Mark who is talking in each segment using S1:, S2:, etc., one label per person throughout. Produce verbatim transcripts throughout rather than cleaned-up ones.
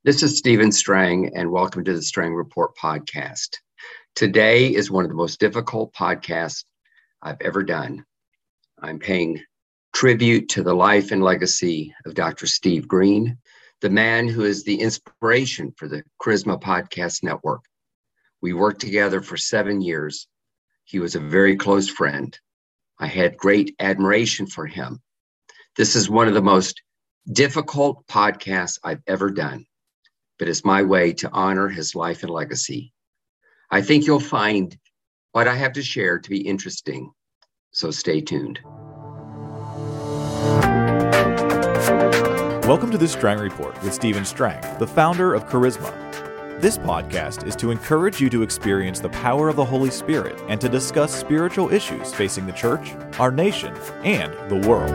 S1: This is Stephen Strang, and welcome to the Strang Report podcast. Today is one of the most difficult podcasts I've ever done. I'm paying tribute to the life and legacy of Doctor Steve Green, the man who is the inspiration for the Charisma Podcast Network. We worked together for seven years. He was a very close friend. I had great admiration for him. This is one of the most difficult podcasts I've ever done, but it's my way to honor his life and legacy. I think you'll find what I have to share to be interesting, so stay tuned.
S2: Welcome to the Strang Report with Stephen Strang, the founder of Charisma. This podcast is to encourage you to experience the power of the Holy Spirit and to discuss spiritual issues facing the church, our nation, and the world.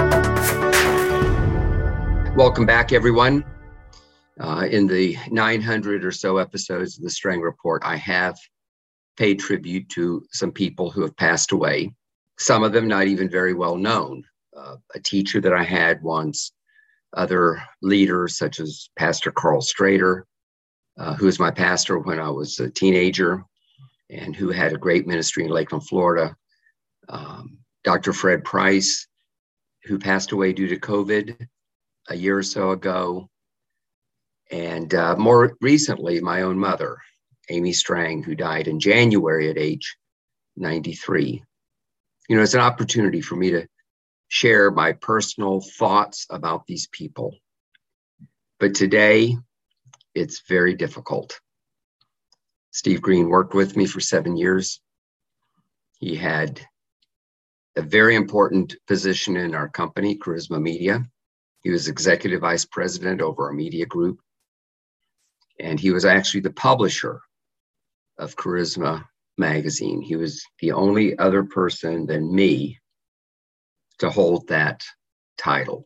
S1: Welcome back, everyone. Uh, in the nine hundred or so episodes of the Strang Report, I have paid tribute to some people who have passed away, some of them not even very well known. Uh, a teacher that I had once, other leaders such as Pastor Carl Strader, uh, who was my pastor when I was a teenager and who had a great ministry in Lakeland, Florida. Um, Doctor Fred Price, who passed away due to COVID a year or so ago. And uh, more recently, my own mother, Amy Strang, who died in January at age ninety-three. You know, it's an opportunity for me to share my personal thoughts about these people. But today, it's very difficult. Steve Green worked with me for seven years. He had a very important position in our company, Charisma Media. He was executive vice president over our media group. And he was actually the publisher of Charisma magazine. He was the only other person than me to hold that title.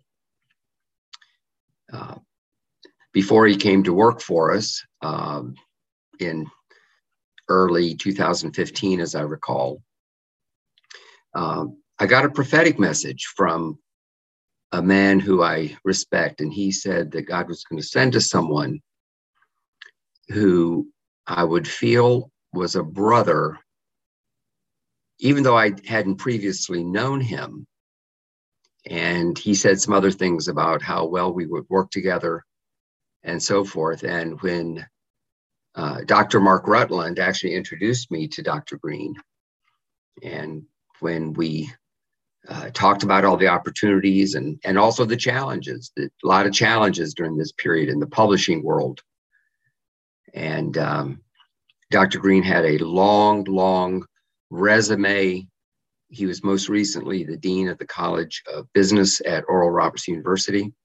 S1: Uh, before he came to work for us um, in early two thousand fifteen, as I recall, um, I got a prophetic message from a man who I respect. And he said that God was going to send us someone who I would feel was a brother, even though I hadn't previously known him. And he said some other things about how well we would work together and so forth. And when uh, Doctor Mark Rutland actually introduced me to Doctor Green, and when we uh, talked about all the opportunities and, and also the challenges, the, a lot of challenges during this period in the publishing world. And um, Doctor Green had a long, long resume. He was most recently the dean of the College of Business at Oral Roberts University.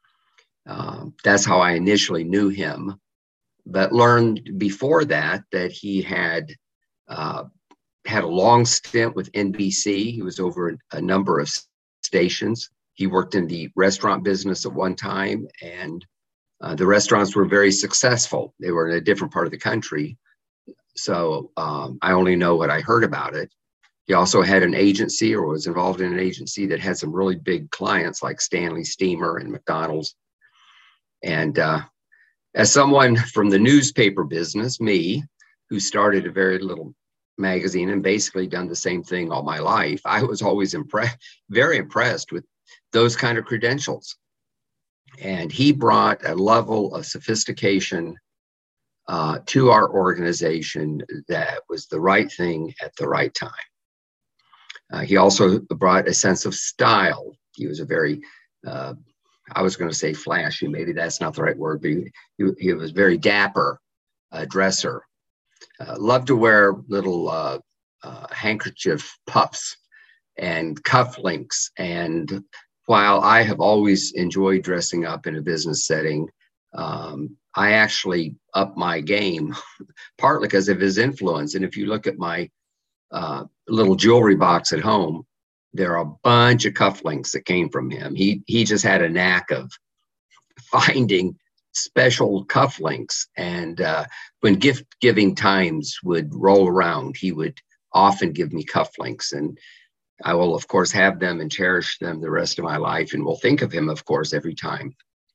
S1: Um, that's how I initially knew him, but learned before that that he had uh, had a long stint with N B C. He was over a number of stations. He worked in the restaurant business at one time, and Uh, the restaurants were very successful. They were in a different part of the country. So um, I only know what I heard about it. He also had an agency or was involved in an agency that had some really big clients like Stanley Steamer and McDonald's. And uh, as someone from the newspaper business, me, who started a very little magazine and basically done the same thing all my life, I was always impressed, very impressed with those kind of credentials. And he brought a level of sophistication uh, to our organization that was the right thing at the right time. Uh, he also brought a sense of style. He was a very, uh, I was going to say flashy, maybe that's not the right word, but he, he, he was very dapper uh, dresser. Uh, loved to wear little uh, uh, handkerchief puffs and cufflinks. And while I have always enjoyed dressing up in a business setting, um, I actually upped my game, partly because of his influence. And if you look at my uh, little jewelry box at home, there are a bunch of cufflinks that came from him. He he just had a knack of finding special cufflinks. And uh, when gift giving times would roll around, he would often give me cufflinks. And I will, of course, have them and cherish them the rest of my life, and will think of him, of course, every time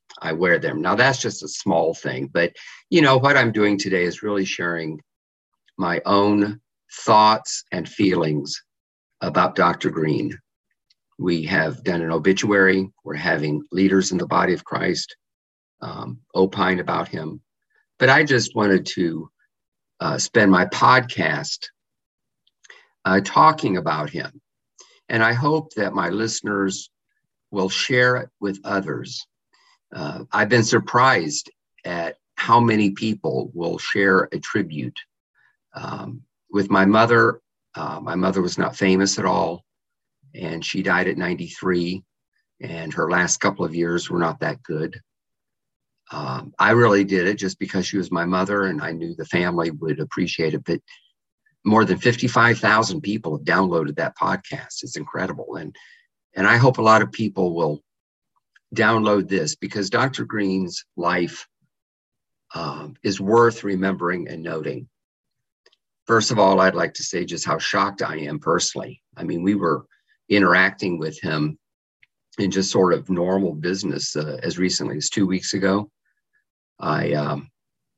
S1: I wear them. Now, that's just a small thing, but you know, what I'm doing today is really sharing my own thoughts and feelings about Doctor Green. We have done an obituary. We're having leaders in the body of Christ um, opine about him. But I just wanted to uh, spend my podcast uh, talking about him. And I hope that my listeners will share it with others. Uh, I've been surprised at how many people will share a tribute. Um, with my mother, uh, my mother was not famous at all, and she died at ninety-three, and her last couple of years were not that good. Um, I really did it just because she was my mother, and I knew the family would appreciate it. But more than fifty-five thousand people have downloaded that podcast. It's incredible. And, and I hope a lot of people will download this, because Doctor Green's life um, is worth remembering and noting. First of all, I'd like to say just how shocked I am personally. I mean, we were interacting with him in just sort of normal business uh, as recently as two weeks ago. I um,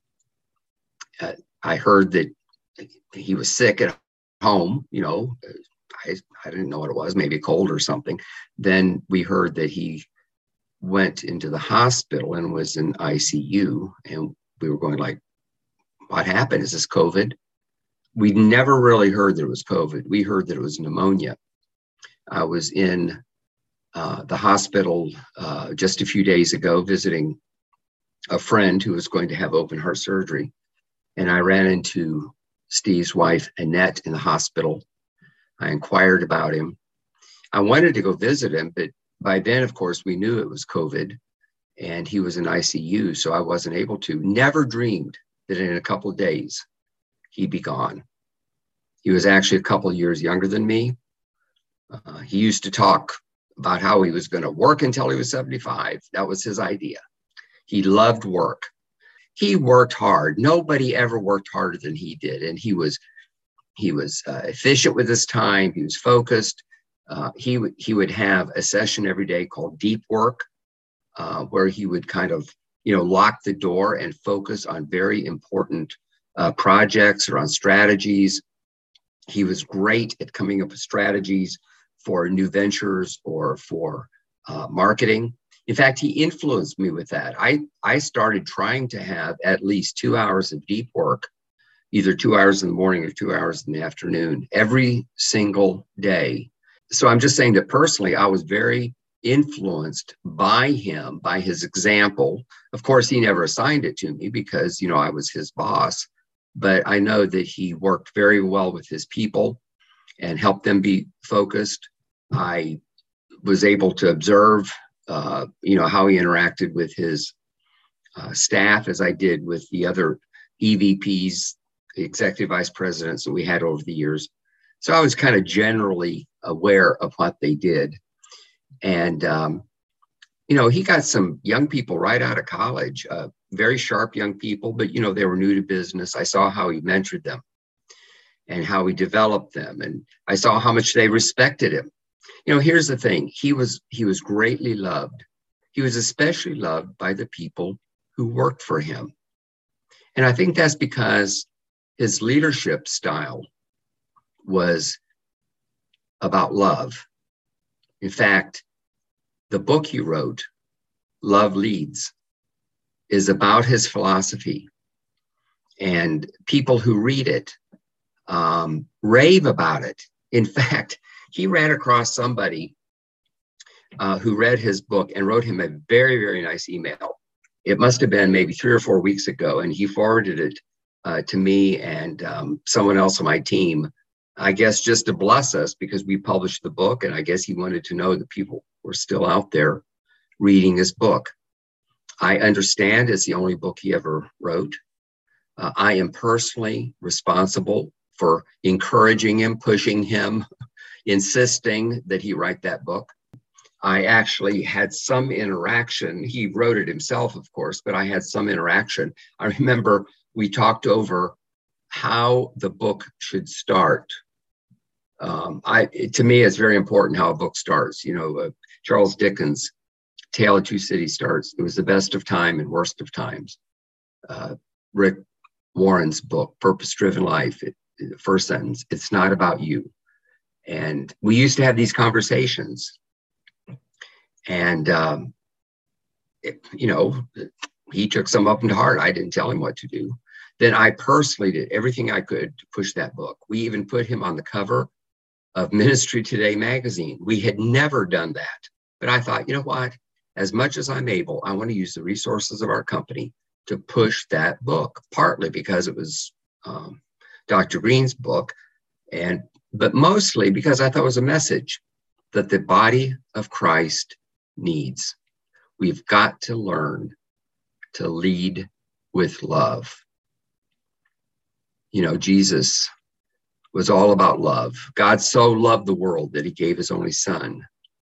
S1: I heard that he was sick at home. You know, I I didn't know what it was, maybe a cold or something. Then we heard that he went into the hospital and was in I C U, and we were going like, what happened? Is this COVID? We never really heard that it was COVID. We heard that it was pneumonia. I was in uh, the hospital uh, just a few days ago visiting a friend who was going to have open heart surgery. And I ran into Steve's wife, Annette, in the hospital. I inquired about him. I wanted to go visit him, but by then, of course, we knew it was COVID and he was in I C U, so I wasn't able to. Never dreamed that in a couple of days, he'd be gone. He was actually a couple of years younger than me. Uh, he used to talk about how he was going to work until he was seventy-five. That was his idea. He loved work. He worked hard. Nobody ever worked harder than he did. And he was he was uh, efficient with his time. He was focused. Uh, he, w- he would have a session every day called deep work, uh, where he would kind of, you know, lock the door and focus on very important uh, projects or on strategies. He was great at coming up with strategies for new ventures or for uh, marketing. In fact, he influenced me with that. I, I started trying to have at least two hours of deep work, either two hours in the morning or two hours in the afternoon, every single day. So I'm just saying that personally, I was very influenced by him, by his example. Of course, he never assigned it to me because, you know, I was his boss, but I know that he worked very well with his people and helped them be focused. I was able to observe, uh, you know, how he interacted with his uh, staff as I did with the other E V Ps, executive vice presidents that we had over the years. So I was kind of generally aware of what they did. And, um, you know, he got some young people right out of college, uh, very sharp young people, but, you know, they were new to business. I saw how he mentored them and how he developed them. And I saw how much they respected him. You know, here's the thing. He was, he was greatly loved. He was especially loved by the people who worked for him. And I think that's because his leadership style was about love. In fact, the book he wrote, Love Leads, is about his philosophy. And people who read it um, rave about it. In fact, he ran across somebody uh, who read his book and wrote him a very, very nice email. It must have been maybe three or four weeks ago, and he forwarded it uh, to me and um, someone else on my team, I guess just to bless us because we published the book, and I guess he wanted to know that people were still out there reading his book. I understand it's the only book he ever wrote. Uh, I am personally responsible for encouraging him, pushing him, insisting that he write that book. I actually had some interaction. He wrote it himself, of course, but I had some interaction. I remember we talked over how the book should start. Um, I, to me, it's very important how a book starts. You know, uh, Charles Dickens Tale of Two Cities starts. It was the best of time and worst of times. Uh, Rick Warren's book, Purpose Driven Life, it, the first sentence, it's not about you. And we used to have these conversations. And, um, it, you know, he took some up into heart. I didn't tell him what to do. Then I personally did everything I could to push that book. We even put him on the cover of Ministry Today magazine. We had never done that. But I thought, you know what? As much as I'm able, I want to use the resources of our company to push that book, partly because it was um, Doctor Green's book, and but mostly because I thought it was a message that the body of Christ needs. We've got to learn to lead with love. You know, Jesus was all about love. God so loved the world that he gave his only son.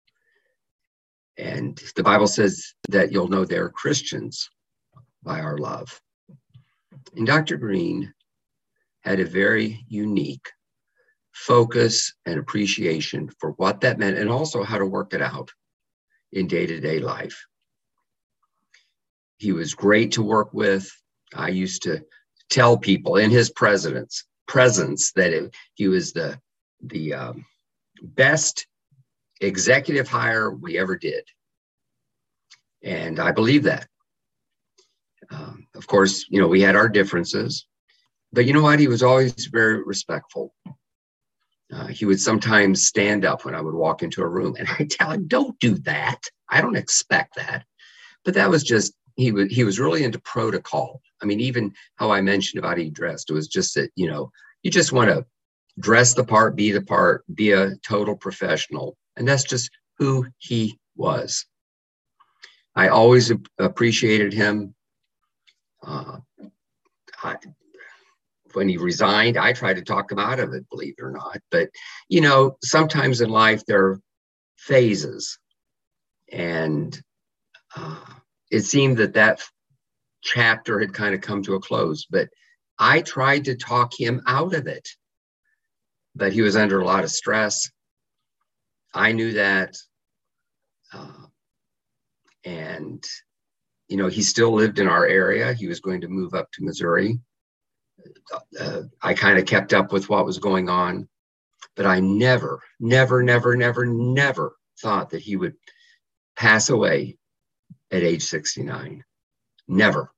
S1: And the Bible says that you'll know they're Christians by our love. And Doctor Green had a very unique focus and appreciation for what that meant and also how to work it out in day-to-day life. He was great to work with. I used to tell people in his presence, presence that it, he was the, the um, best executive hire we ever did. And I believe that. Um, of course, you know, we had our differences, but you know what? He was always very respectful. Uh, he would sometimes stand up when I would walk into a room and I'd tell him, don't do that. I don't expect that. But that was just, he was, he was really into protocol. I mean, even how I mentioned about he dressed, it was just that, you know, you just want to dress the part, be the part, be a total professional. And that's just who he was. I always appreciated him. Uh, I, when he resigned, I tried to talk him out of it, believe it or not. But, you know, sometimes in life there are phases. And uh, it seemed that that chapter had kind of come to a close. But I tried to talk him out of it. But he was under a lot of stress. I knew that. Uh, and, you know, he still lived in our area. He was going to move up to Missouri. Uh, I kind of kept up with what was going on, but I never, never, never, never, never thought that he would pass away at age sixty-nine. Never.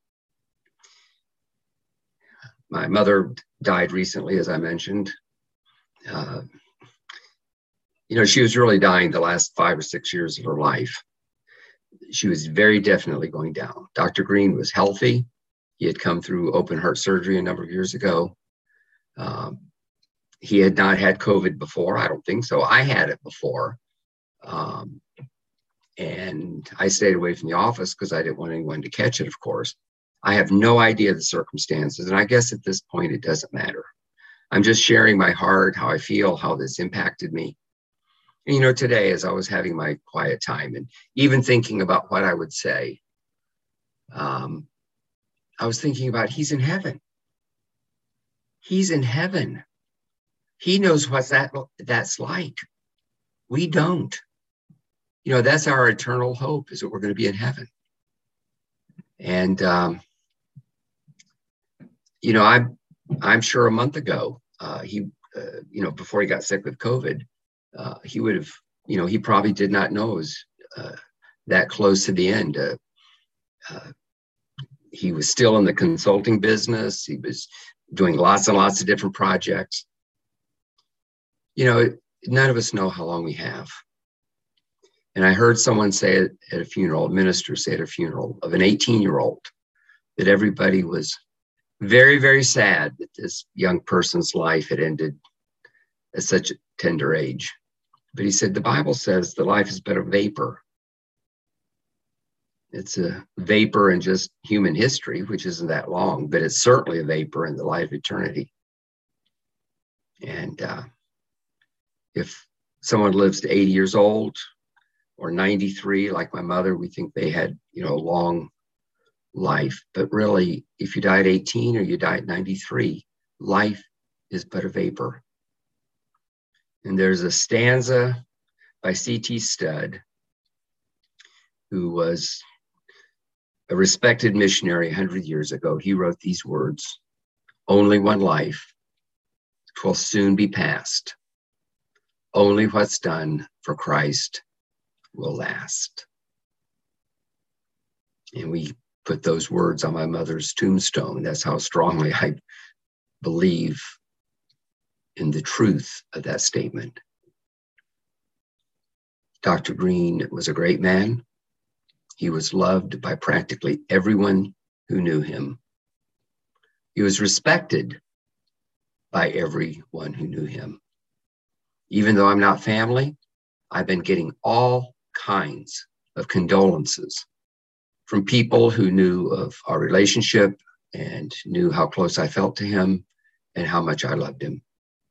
S1: My mother died recently, as I mentioned. Uh, you know, she was really dying the last five or six years of her life. She was very definitely going down. Doctor Green was healthy. He had come through open heart surgery a number of years ago. Um, he had not had COVID before. I don't think so. I had it before. Um, and I stayed away from the office because I didn't want anyone to catch it, of course. I have no idea the circumstances. And I guess at this point, it doesn't matter. I'm just sharing my heart, how I feel, how this impacted me. And, you know, today, as I was having my quiet time and even thinking about what I would say, um, I was thinking about he's in heaven. He's in heaven. He knows what that, that's like. We don't. You know, that's our eternal hope, is that we're going to be in heaven. And, um, you know, I'm, I'm sure a month ago, uh, he, uh, you know, before he got sick with COVID, uh, he would have, you know, he probably did not know it was uh, that close to the end. Uh, uh, he was still in the consulting business. He was doing lots and lots of different projects. You know, none of us know how long we have. And I heard someone say it at a funeral, a minister say at a funeral of an eighteen-year-old, that everybody was very, very sad that this young person's life had ended at such a tender age. But he said, the Bible says the life is but a vapor. It's a vapor in just human history, which isn't that long, but it's certainly a vapor in the light of eternity. And uh, if someone lives to eighty years old or ninety-three, like my mother, we think they had, you know, a long life. But really, if you die at eighteen or you die at ninety-three, life is but a vapor. And there's a stanza by C T Studd who was a respected missionary one hundred years ago, he wrote these words: "Only one life, 'twill soon be past. Only what's done for Christ will last." And we put those words on my mother's tombstone. That's how strongly I believe in the truth of that statement. Doctor Green was a great man. He was loved by practically everyone who knew him. He was respected by everyone who knew him. Even though I'm not family, I've been getting all kinds of condolences from people who knew of our relationship and knew how close I felt to him and how much I loved him.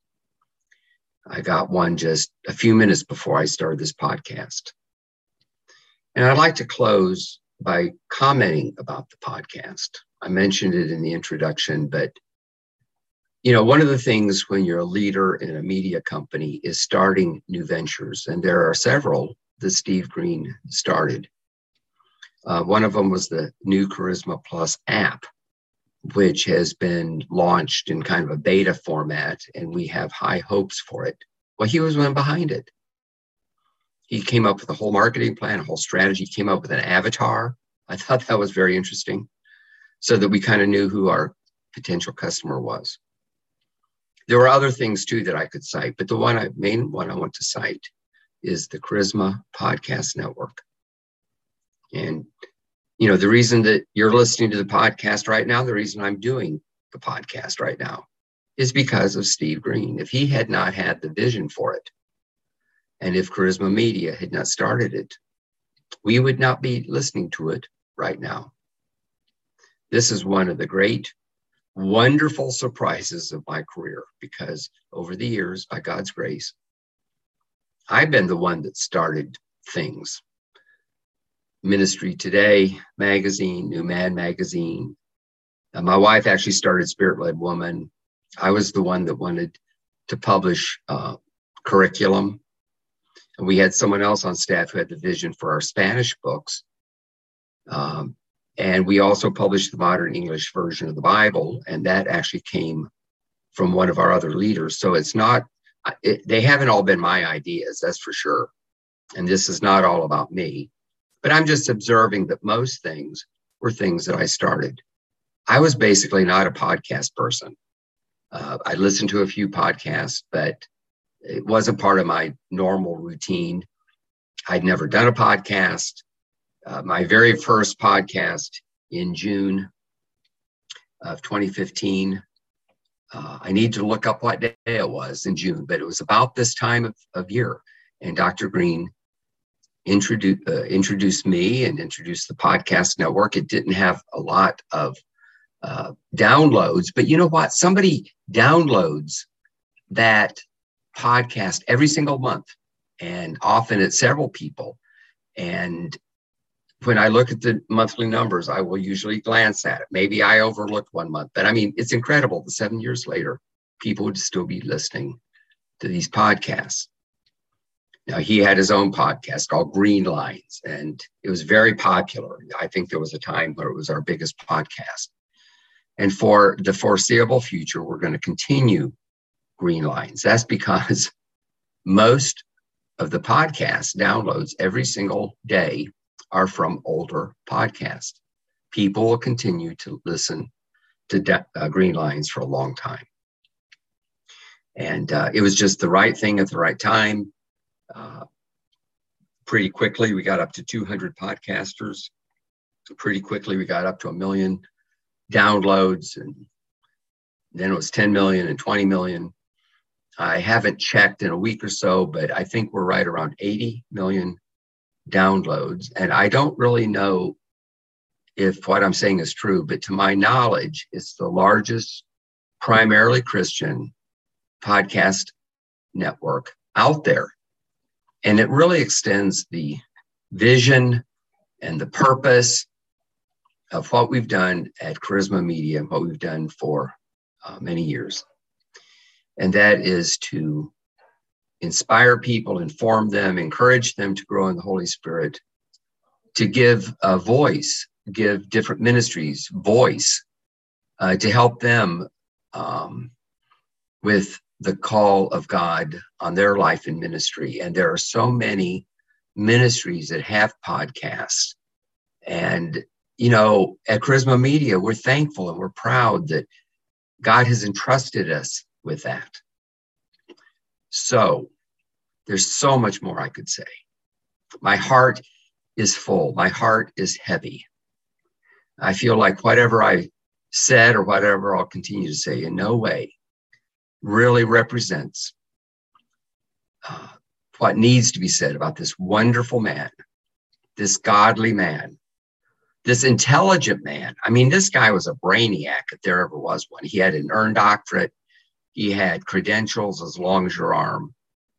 S1: I got one just a few minutes before I started this podcast. And I'd like to close by commenting about the podcast. I mentioned it in the introduction, but you know, one of the things when you're a leader in a media company is starting new ventures. And there are several that Steve Green started. Uh, one of them was the new Charisma Plus app, which has been launched in kind of a beta format, and we have high hopes for it. Well, he was one behind it. He came up with a whole marketing plan, a whole strategy, he came up with an avatar. I thought that was very interesting, so that we kind of knew who our potential customer was. There were other things too that I could cite, but the one I, main one I want to cite is the Charisma Podcast Network. And, you know, the reason that you're listening to the podcast right now, the reason I'm doing the podcast right now is because of Steve Green. If he had not had the vision for it, and if Charisma Media had not started it, we would not be listening to it right now. This is one of the great, wonderful surprises of my career, because over the years, by God's grace, I've been the one that started things. Ministry Today magazine, New Man magazine. Uh, my wife actually started Spirit-Led Woman. I was the one that wanted to publish uh, curriculum. And we had someone else on staff who had the vision for our Spanish books. Um, and we also published the modern English version of the Bible. And that actually came from one of our other leaders. So it's not, it, they haven't all been my ideas, that's for sure. And this is not all about me. But I'm just observing that most things were things that I started. I was basically not a podcast person. Uh, I listened to a few podcasts, but it wasn't part of my normal routine. I'd never done a podcast. Uh, my very first podcast in June of twenty fifteen, uh, I need to look up what day it was in June, but it was about this time of, of year. And Doctor Green introduced uh, introduced me and introduced the podcast network. It didn't have a lot of uh, downloads, but you know what? Somebody downloads that podcast every single month, and often it's several people. And when I look at the monthly numbers, I will usually glance at it. Maybe I overlooked one month, but I mean, it's incredible that seven years later, people would still be listening to these podcasts. Now, he had his own podcast called Green Lines, and it was very popular. I think there was a time where it was our biggest podcast. And for the foreseeable future, we're going to continue Green Lines. That's because most of the podcast downloads every single day are from older podcasts. People will continue to listen to de- uh, Green Lines for a long time. And uh, it was just the right thing at the right time. Uh, pretty quickly, we got up to two hundred podcasters. Pretty quickly, we got up to a million downloads, and then it was ten million and twenty million. I haven't checked in a week or so, but I think we're right around eighty million downloads. And I don't really know if what I'm saying is true, but to my knowledge, it's the largest primarily Christian podcast network out there. And it really extends the vision and the purpose of what we've done at Charisma Media, what we've done for uh, many years. And that is to inspire people, inform them, encourage them to grow in the Holy Spirit, to give a voice, give different ministries voice, uh, to help them um, with the call of God on their life and ministry. And there are so many ministries that have podcasts. And, you know, at Charisma Media, we're thankful and we're proud that God has entrusted us with that. So there's so much more I could say. My heart is full. My heart is heavy. I feel like whatever I said or whatever I'll continue to say in no way really represents uh, what needs to be said about this wonderful man, this godly man, this intelligent man. I mean, this guy was a brainiac if there ever was one. He had an earned doctorate. He had credentials as long as your arm.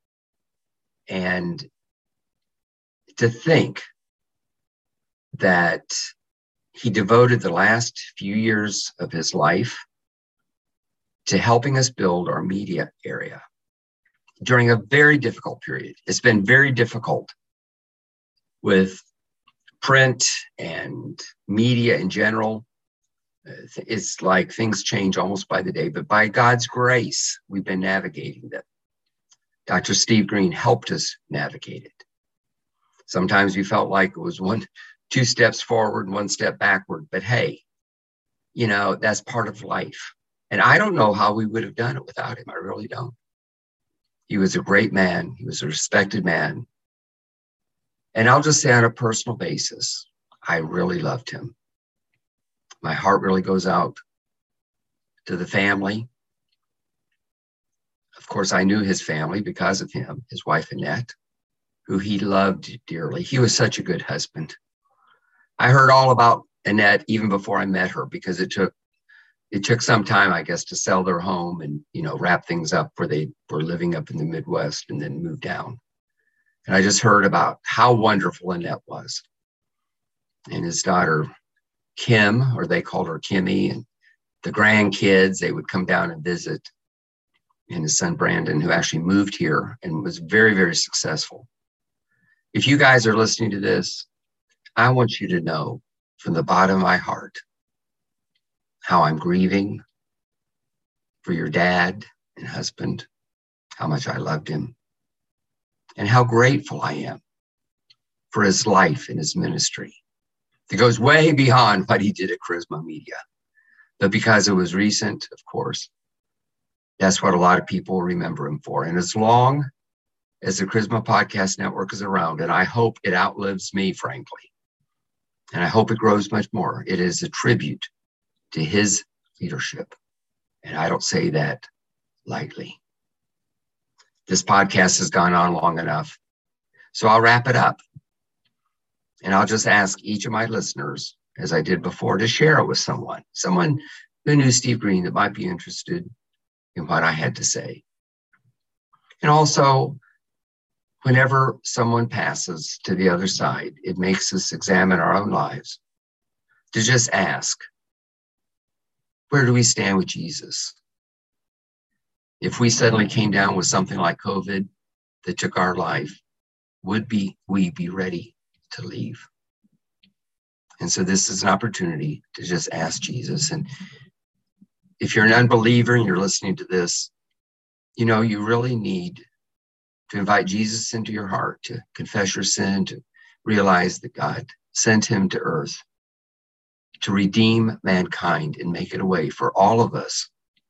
S1: And to think that he devoted the last few years of his life to helping us build our media area during a very difficult period. It's been very difficult with print and media in general. It's like things change almost by the day, but by God's grace, we've been navigating them. Doctor Steve Green helped us navigate it. Sometimes we felt like it was one, two steps forward and one step backward, but hey, you know, that's part of life. And I don't know how we would have done it without him. I really don't. He was a great man. He was a respected man. And I'll just say on a personal basis, I really loved him. My heart really goes out to the family. Of course, I knew his family because of him, his wife, Annette, who he loved dearly. He was such a good husband. I heard all about Annette even before I met her, because it took It took some time, I guess, to sell their home and, you know, wrap things up where they were living up in the Midwest and then move down. And I just heard about how wonderful Annette was. And his daughter, Kim, or they called her Kimmy, and the grandkids, they would come down and visit. And his son, Brandon, who actually moved here and was very, very successful. If you guys are listening to this, I want you to know from the bottom of my heart how I'm grieving for your dad and husband, how much I loved him, and how grateful I am for his life and his ministry. It goes way beyond what he did at Charisma Media. But because it was recent, of course, that's what a lot of people remember him for. And as long as the Charisma Podcast Network is around, and I hope it outlives me, frankly, and I hope it grows much more, it is a tribute to his leadership. And I don't say that lightly. This podcast has gone on long enough, so I'll wrap it up. And I'll just ask each of my listeners, as I did before, to share it with someone, someone who knew Steve Green that might be interested in what I had to say. And also, whenever someone passes to the other side, it makes us examine our own lives to just ask, where do we stand with Jesus? If we suddenly came down with something like COVID that took our life, would be we be ready to leave? And so this is an opportunity to just ask Jesus. And if you're an unbeliever and you're listening to this, you know, you really need to invite Jesus into your heart, to confess your sin, to realize that God sent him to earth to redeem mankind and make it a way for all of us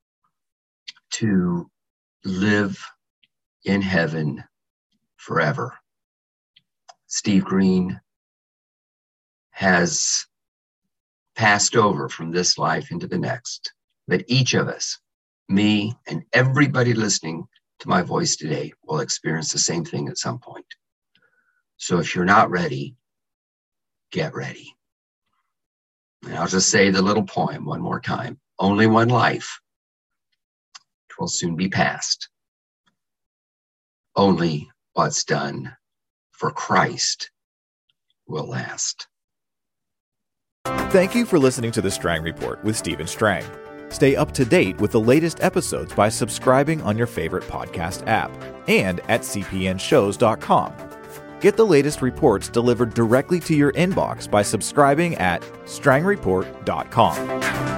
S1: to live in heaven forever. Steve Green has passed over from this life into the next, but each of us, me and everybody listening to my voice today, will experience the same thing at some point. So if you're not ready, get ready. And I'll just say the little poem one more time. Only one life. It will soon be past. Only what's done for Christ will last.
S2: Thank you for listening to the Strang Report with Stephen Strang. Stay up to date with the latest episodes by subscribing on your favorite podcast app and at c p n shows dot com. Get the latest reports delivered directly to your inbox by subscribing at strang report dot com.